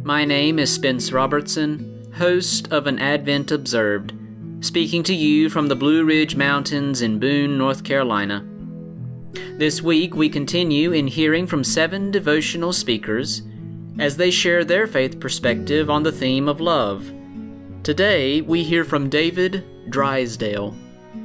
My name is Spence Robertson, host of An Advent Observed, speaking to you from the Blue Ridge Mountains in Boone, North Carolina. This week we continue in hearing from 7 devotional speakers as they share their faith perspective on the theme of love. Today we hear from David Drysdale.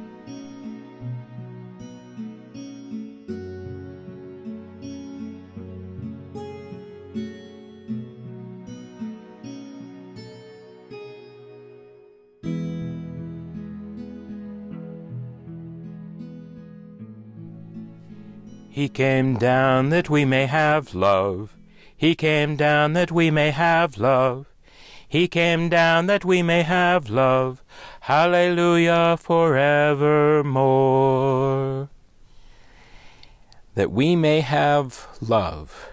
He came down that we may have love. He came down that we may have love. He came down that we may have love. Hallelujah forevermore. That we may have love.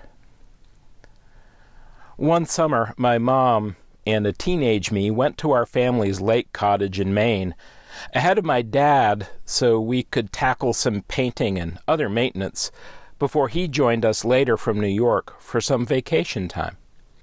One summer, my mom and a teenage me went to our family's lake cottage in Maine, ahead of my dad so we could tackle some painting and other maintenance before he joined us later from New York for some vacation time.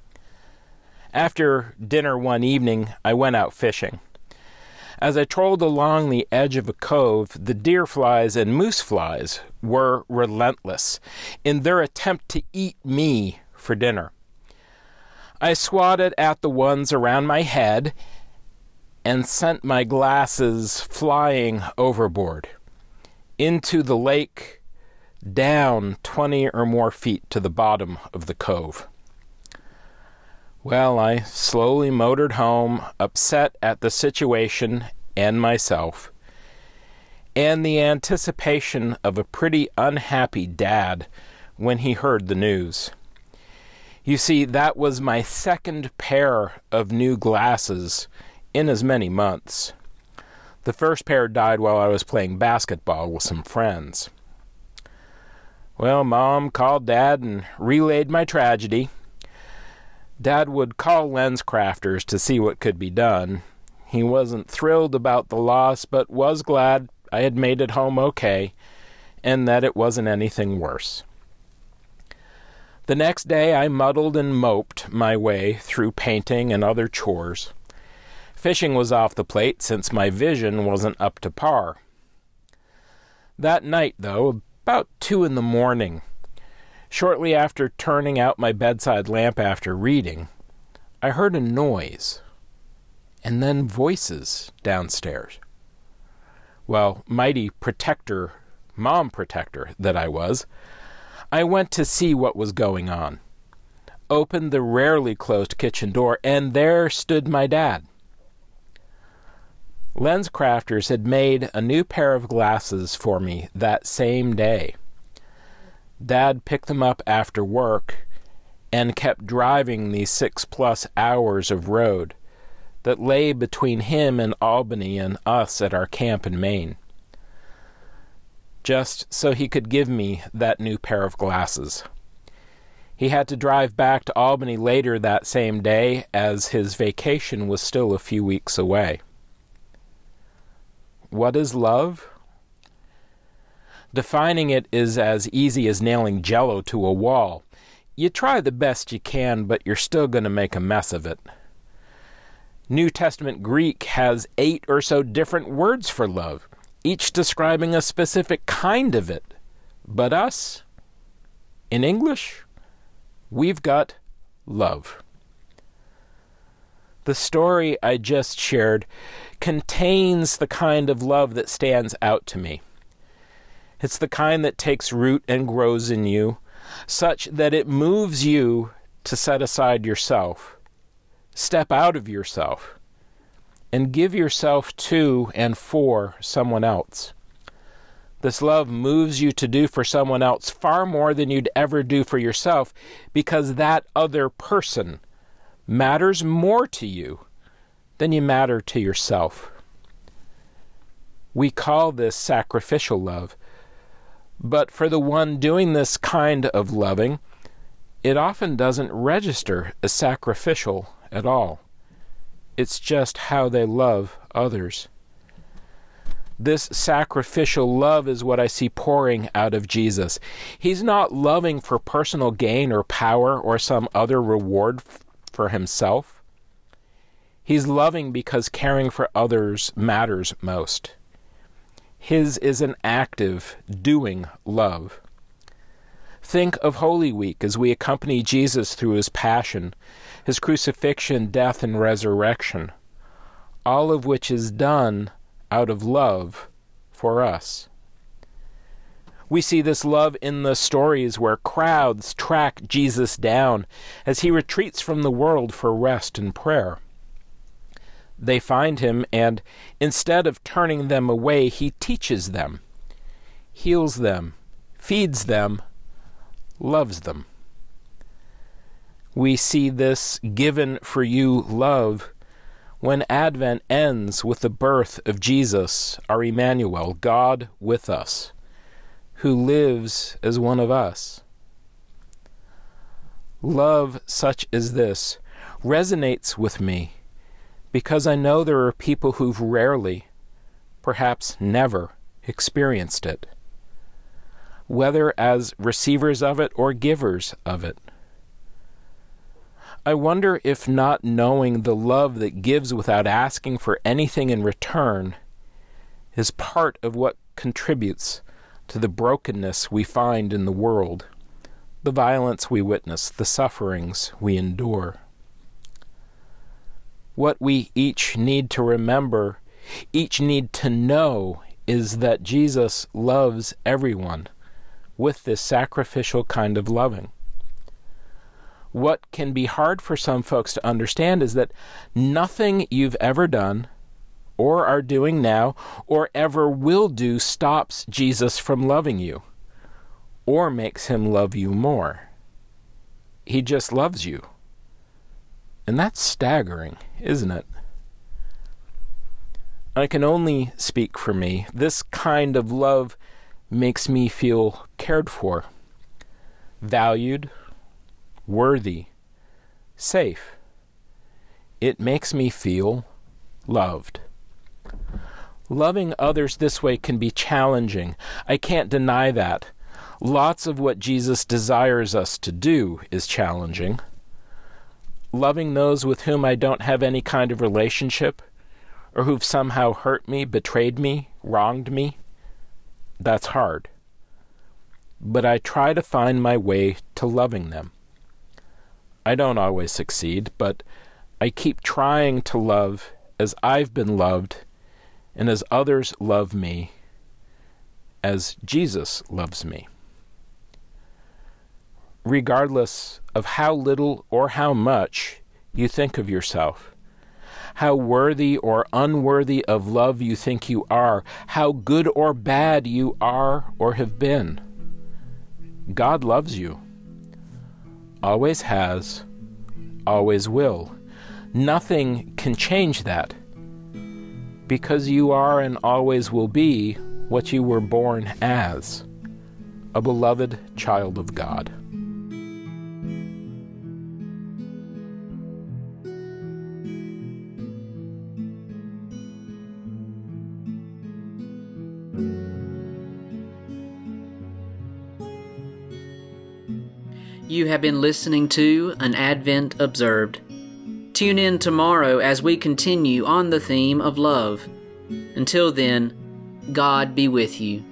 After dinner one evening, I went out fishing. As I trolled along the edge of a cove, the deer flies and moose flies were relentless in their attempt to eat me for dinner. I swatted at the ones around my head and sent my glasses flying overboard, into the lake, down 20 or more feet to the bottom of the cove. Well, I slowly motored home, upset at the situation and myself, and the anticipation of a pretty unhappy dad when he heard the news. You see, that was my second pair of new glasses in as many months. The first pair died while I was playing basketball with some friends. Well, Mom called Dad and relayed my tragedy. Dad would call LensCrafters to see what could be done. He wasn't thrilled about the loss, but was glad I had made it home okay, and that it wasn't anything worse. The next day I muddled and moped my way through painting and other chores. Fishing was off the plate since my vision wasn't up to par. That night, though, about 2 a.m, shortly after turning out my bedside lamp after reading, I heard a noise, and then voices downstairs. Well, mighty mom protector that I was, I went to see what was going on, opened the rarely closed kitchen door, and there stood my dad. LensCrafters had made a new pair of glasses for me that same day. Dad picked them up after work and kept driving the 6+ hours of road that lay between him and Albany and us at our camp in Maine, just so he could give me that new pair of glasses. He had to drive back to Albany later that same day as his vacation was still a few weeks away. What is love? Defining it is as easy as nailing Jell-O to a wall. You try the best you can, but you're still going to make a mess of it. New Testament Greek has 8 or so different words for love, each describing a specific kind of it. But us, in English, we've got love. The story I just shared contains the kind of love that stands out to me. It's the kind that takes root and grows in you, such that it moves you to set aside yourself, step out of yourself, and give yourself to and for someone else. This love moves you to do for someone else far more than you'd ever do for yourself, because that other person matters more to you than you matter to yourself. We call this sacrificial love, but for the one doing this kind of loving, it often doesn't register as sacrificial at all. It's just how they love others. This sacrificial love is what I see pouring out of Jesus. He's not loving for personal gain or power or some other reward for himself. He's loving because caring for others matters most. His is an active, doing love. Think of Holy Week as we accompany Jesus through his passion, his crucifixion, death, and resurrection, all of which is done out of love for us. We see this love in the stories where crowds track Jesus down as he retreats from the world for rest and prayer. They find him, and instead of turning them away, he teaches them, heals them, feeds them, loves them. We see this given for you love when Advent ends with the birth of Jesus, our Emmanuel, God with us, who lives as one of us. Love such as this resonates with me because I know there are people who've rarely, perhaps never, experienced it, whether as receivers of it or givers of it. I wonder if not knowing the love that gives without asking for anything in return is part of what contributes to the brokenness we find in the world, the violence we witness, the sufferings we endure. What we each need to remember, each need to know, is that Jesus loves everyone with this sacrificial kind of loving. What can be hard for some folks to understand is that nothing you've ever done, or are doing now, or ever will do stops Jesus from loving you, or makes him love you more. He just loves you. And that's staggering, isn't it? I can only speak for me. This kind of love makes me feel cared for, valued, worthy, safe. It makes me feel loved. Loving others this way can be challenging. I can't deny that. Lots of what Jesus desires us to do is challenging. Loving those with whom I don't have any kind of relationship, or who've somehow hurt me, betrayed me, wronged me, that's hard. But I try to find my way to loving them. I don't always succeed, but I keep trying to love as I've been loved and as others love me, as Jesus loves me. Regardless of how little or how much you think of yourself, how worthy or unworthy of love you think you are, how good or bad you are or have been, God loves you. Always has, always will. Nothing can change that, because you are and always will be what you were born as, a beloved child of God. You have been listening to An Advent Observed. Tune in tomorrow as we continue on the theme of love. Until then, God be with you.